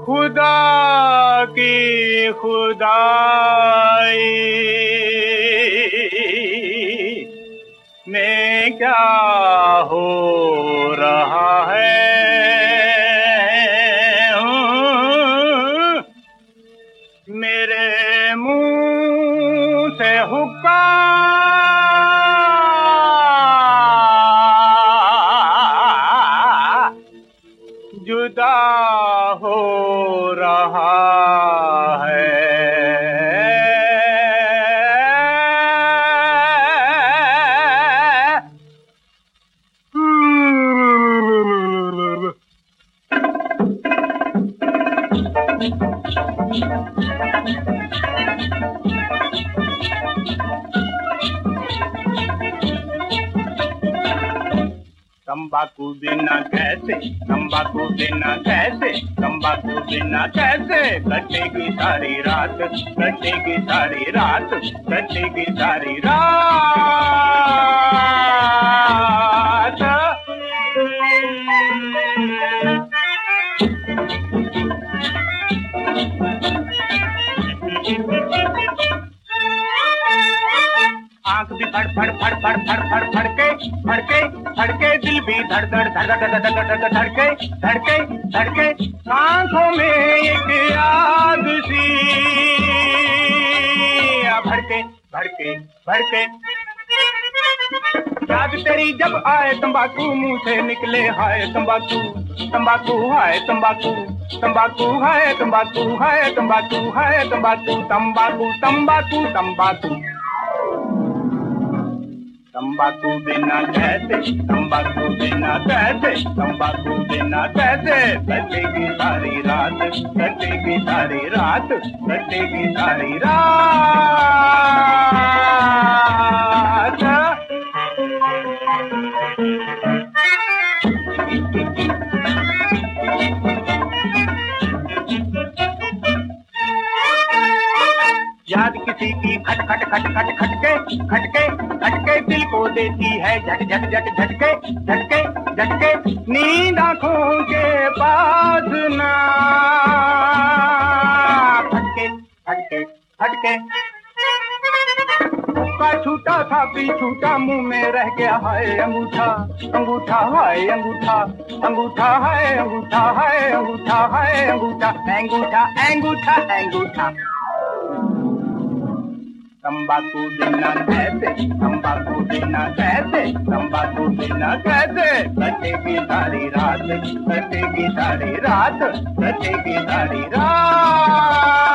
खुदा की खुदाई में क्या हो रहा है। मेरे मुंह से हुक्का जुदा हो रहा है। तंबाकू बिना कैसे, तंबाकू बिना कैसे, तंबाकू बिना कैसे कटेगी सारी रात, कटेगी सारी रात, कटेगी सारी रात। आंख भी फड़ फड़ फड़ फड़ फड़ फड़ फड़के फड़के फड़के, दिल भी धड़ धड़ धड़ धड़ धड़ धड़ धड़के धड़के धड़के, आंखों में एक आग सी भड़के भड़के भड़के। याद तेरी जब आए तंबाकू मुंह से निकले हाय तंबाकू, तंबाकू हाय तंबाकू, तंबाकू हाय तंबाकू, हाय तंबाकू हाय तंबाकू, तंबाकू तंबाकू तंबाकू। तंबाकू बिना कैसे, तंबाकू बिना कैसे, तंबाकू बिना कैसे कटेगी सारी रात, कटेगी सारी रात, कटेगी सारी रात। याद किसी की खट खट खट खट खटके खटके खटके, दिल को देती है झट झट झट झटके झटके झटके, नींद आंखों के पास ना फटके फटके फटके। उसका छूटा था भी छूटा मुंह में रह गया हाय अंगूठा, अंगूठा हाय अंगूठा, अंगूठा हाय अंगूठा, हाय अंगूठा हाय अंगूठा, अंगूठा अंगूठा अंगूठा। तंबाकू बिना कैसे, तंबाकू बिना कैसे, तंबाकू बिना कैसे कटेगी सारी रात, कटेगी सारी रात, कटेगी सारी रात।